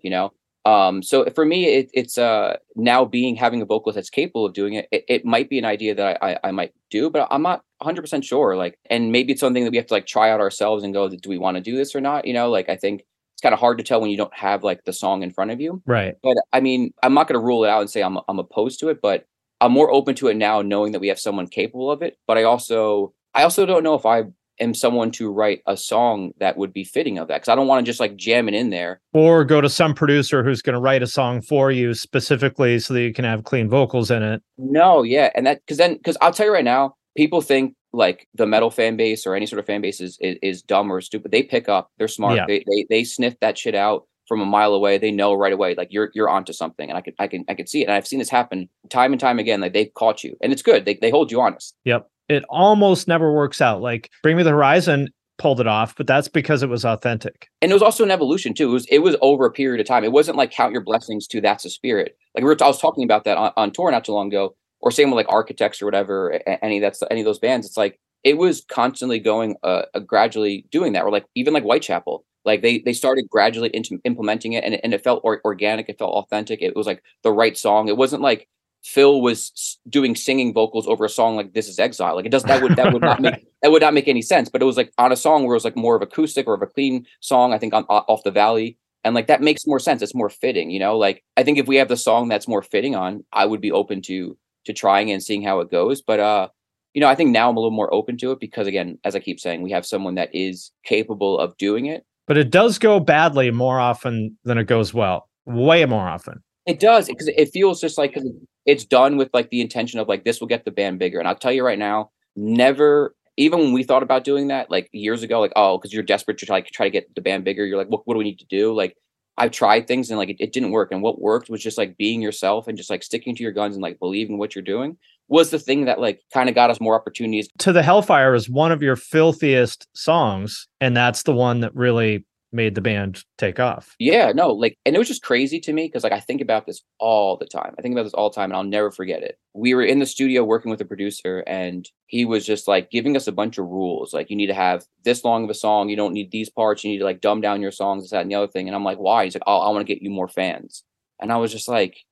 So for me, it's now having a vocalist that's capable of doing it. It might be an idea that I might do, but I'm not 100% sure. Like, and maybe it's something that we have to like try out ourselves and go, do we want to do this or not? Like, I think it's kind of hard to tell when you don't have like the song in front of you. Right. But I mean, I'm not going to rule it out and say I'm opposed to it, but I'm more open to it now, knowing that we have someone capable of it. But I also don't know if I am someone to write a song that would be fitting of that, because I don't want to just like jam it in there or go to some producer who's going to write a song for you specifically so that you can have clean vocals in it. No, yeah, and that because I'll tell you right now, people think like the metal fan base or any sort of fan base is dumb or stupid. They pick up, they're smart, yeah. They sniff that shit out from a mile away. They know right away, like you're onto something, and I can see it, and I've seen this happen time and time again. Like they caught you, and it's good. They hold you honest. Yep. It almost never works out. Like Bring Me the Horizon pulled it off, but that's because it was authentic. And it was also an evolution too. It was over a period of time. It wasn't like Count Your Blessings to That's a Spirit. Like I was talking about that on tour not too long ago, or same with like Architects or whatever, any of those bands. It's like, it was constantly going, gradually doing that. Or like, even like Whitechapel, like they started gradually implementing it, and it felt organic. It felt authentic. It was like the right song. It wasn't like Phil was doing singing vocals over a song like This Is Exile. Like that would not make any sense. But it was like on a song where it was like more of acoustic or of a clean song, I think on Off the Valley. And like, that makes more sense. It's more fitting, like, I think if we have the song that's more fitting on, I would be open to trying it and seeing how it goes. But, I think now I'm a little more open to it because, again, as I keep saying, we have someone that is capable of doing it. But it does go badly more often than it goes well. Way more often. It does, because it feels just like it's done with like the intention of like, this will get the band bigger. And I'll tell you right now, never, even when we thought about doing that like years ago, like, oh, because you're desperate to try to get the band bigger. You're like, what do we need to do? Like, I've tried things and like it didn't work. And what worked was just like being yourself and just like sticking to your guns and like believing what you're doing was the thing that like kind of got us more opportunities. To the Hellfire is one of your filthiest songs, and that's the one that really made the band take off. Yeah, no, like, and it was just crazy to me because like I think about this all the time. And I'll never forget it. We were in the studio working with a producer, and he was just like giving us a bunch of rules. Like, you need to have this long of a song. You don't need these parts. You need to like dumb down your songs, this, that, and the other thing. And I'm like, why? He's like, oh, I want to get you more fans. And I was just like,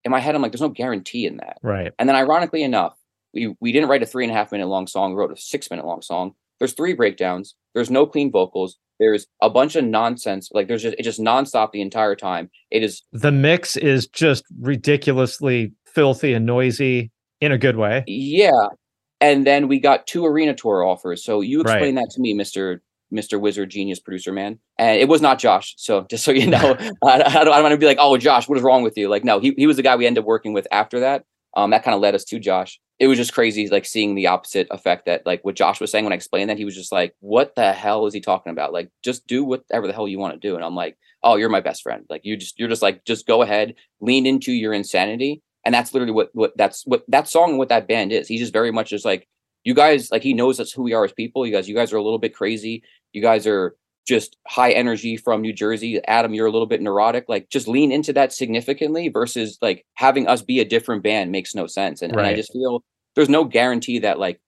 in my head, I'm like, there's no guarantee in that. Right. And then ironically enough, we didn't write a 3.5 minute long song. We wrote a 6-minute long song. There's 3 breakdowns. There's no clean vocals. There's a bunch of nonsense. Like it's just nonstop the entire time. The mix is just ridiculously filthy and noisy in a good way. Yeah. And then we got 2 arena tour offers. So you explain that to me, Mr. Wizard Genius Producer Man. And it was not Josh. So just so you know, I don't want to be like, oh, Josh, what is wrong with you? Like, no, he was the guy we ended up working with after that. That kind of led us to Josh. It was just crazy, like seeing the opposite effect that like what Josh was saying when I explained that. He was just like, what the hell is he talking about? Like, just do whatever the hell you want to do. And I'm like, oh, you're my best friend. Like you're just like, just go ahead, lean into your insanity. And that's literally what that song and what that band is. He's just very much just like, you guys, like he knows that's who we are as people. You guys are a little bit crazy. You guys are just high energy from New Jersey. Adam, you're a little bit neurotic. Like just lean into that significantly versus like having us be a different band makes no sense. And I just feel there's no guarantee that like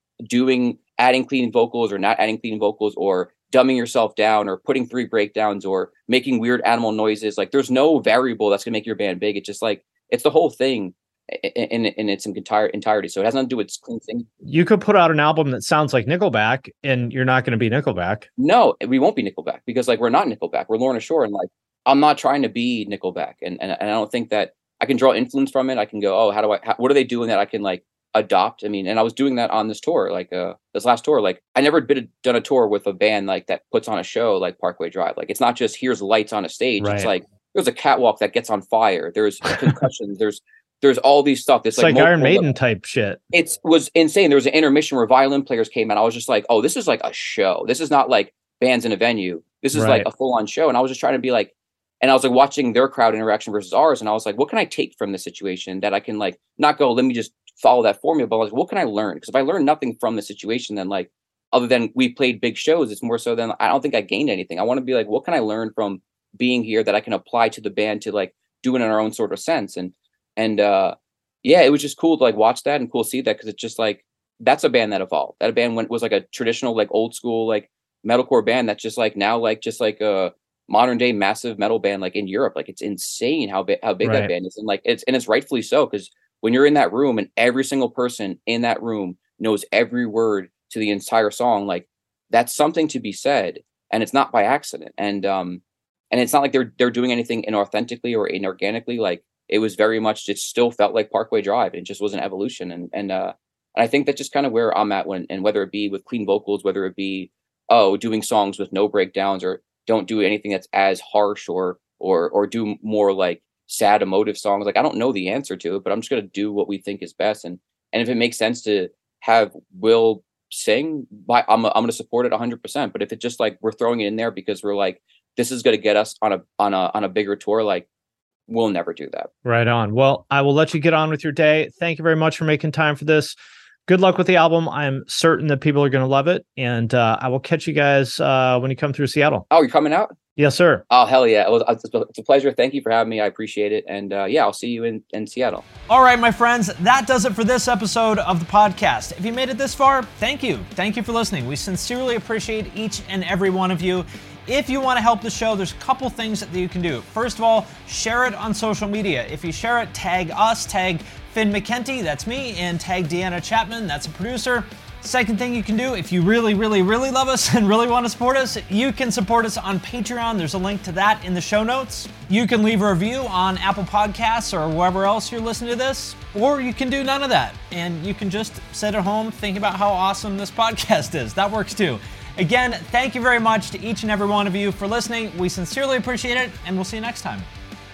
adding clean vocals or not adding clean vocals or dumbing yourself down or putting 3 breakdowns or making weird animal noises. Like there's no variable that's gonna make your band big. It's just like, it's the whole thing in its entirety. So it has nothing to do with clean thing. You could put out an album that sounds like Nickelback and you're not going to be Nickelback. No, we won't be Nickelback because like we're not Nickelback. We're Lorna Shore, and like I'm not trying to be Nickelback, and I don't think that I can draw influence from it. I can go, oh, what are they doing that I can like adopt? I mean, and I was doing that on this tour, like this last tour. Like I never done a tour with a band like that puts on a show like Parkway Drive. Like it's not just here's lights on a stage. Right. It's like there's a catwalk that gets on fire. There's concussions. There's all these stuff. It's like Iron Maiden type shit. It was insane. There was an intermission where violin players came out. I was just like, oh, this is like a show. This is not like bands in a venue. This is like a full on show. And I was just trying to be like, and I was like watching their crowd interaction versus ours. And I was like, what can I take from this situation that I can like not go, let me just follow that formula, but like, what can I learn? Because if I learn nothing from the situation, then like, other than we played big shows, it's more so than I don't think I gained anything. I want to be like, what can I learn from being here that I can apply to the band to like do it in our own sort of sense? And yeah, it was just cool to like watch that and cool to see that, because it's just like that's a band that evolved. That band was like a traditional like old school like metalcore band that's just like now like just like a modern day massive metal band like in Europe. Like it's insane how big that band is, and like it's rightfully so, because when you're in that room and every single person in that room knows every word to the entire song, like that's something to be said, and it's not by accident. And it's not like they're doing anything inauthentically or inorganically. Like it was very much, it still felt like Parkway Drive. It just was an evolution. And I think that's just kind of where I'm at and whether it be with clean vocals, whether it be, doing songs with no breakdowns, or don't do anything that's as harsh or do more like sad emotive songs. Like I don't know the answer to it, but I'm just going to do what we think is best. And if it makes sense to have Will sing, I'm going to support it 100%. But if it's just like, we're throwing it in there because we're like, this is going to get us on a bigger tour, like, we'll never do that. Right on. Well, I will let you get on with your day. Thank you very much for making time for this. Good luck with the album. I'm certain that people are going to love it. And I will catch you guys when you come through Seattle. Oh, you're coming out? Yes, sir. Oh, hell yeah. It's a pleasure. Thank you for having me. I appreciate it. And yeah, I'll see you in Seattle. All right, my friends, that does it for this episode of the podcast. If you made it this far, thank you. Thank you for listening. We sincerely appreciate each and every one of you. If you want to help the show, there's a couple things that you can do. First of all, share it on social media. If you share it, tag us, tag Finn McKenty, that's me, and tag Deanna Chapman, that's a producer. Second thing you can do, if you really, really, really love us and really want to support us, you can support us on Patreon. There's a link to that in the show notes. You can leave a review on Apple Podcasts or wherever else you're listening to this, or you can do none of that, and you can just sit at home thinking about how awesome this podcast is. That works too. Again, thank you very much to each and every one of you for listening. We sincerely appreciate it, and we'll see you next time.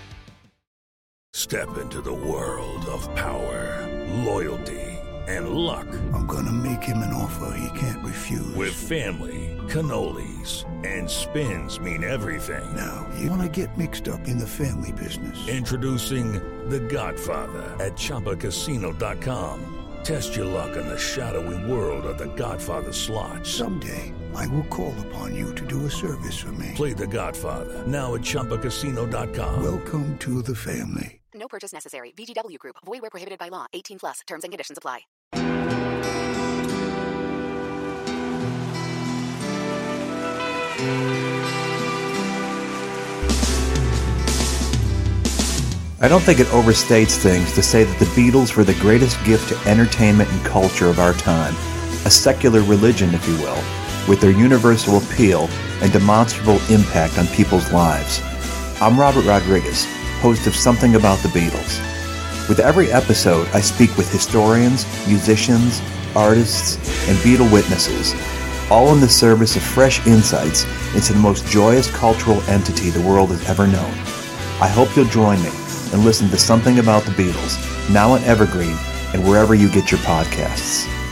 Step into the world of power, loyalty, and luck. I'm gonna make him an offer he can't refuse. With family, cannolis, and spins mean everything. Now, you wanna get mixed up in the family business. Introducing The Godfather at ChumbaCasino.com. Test your luck in the shadowy world of The Godfather slot. Someday, I will call upon you to do a service for me. Play The Godfather, now at ChumbaCasino.com. Welcome to the family. No purchase necessary. VGW Group. Void where prohibited by law. 18+. Terms and conditions apply. I don't think it overstates things to say that the Beatles were the greatest gift to entertainment and culture of our time, a secular religion, if you will, with their universal appeal and demonstrable impact on people's lives. I'm Robert Rodriguez, host of Something About the Beatles. With every episode, I speak with historians, musicians, artists, and Beatle witnesses, all in the service of fresh insights into the most joyous cultural entity the world has ever known. I hope you'll join me and listen to Something About the Beatles, now on Evergreen and wherever you get your podcasts.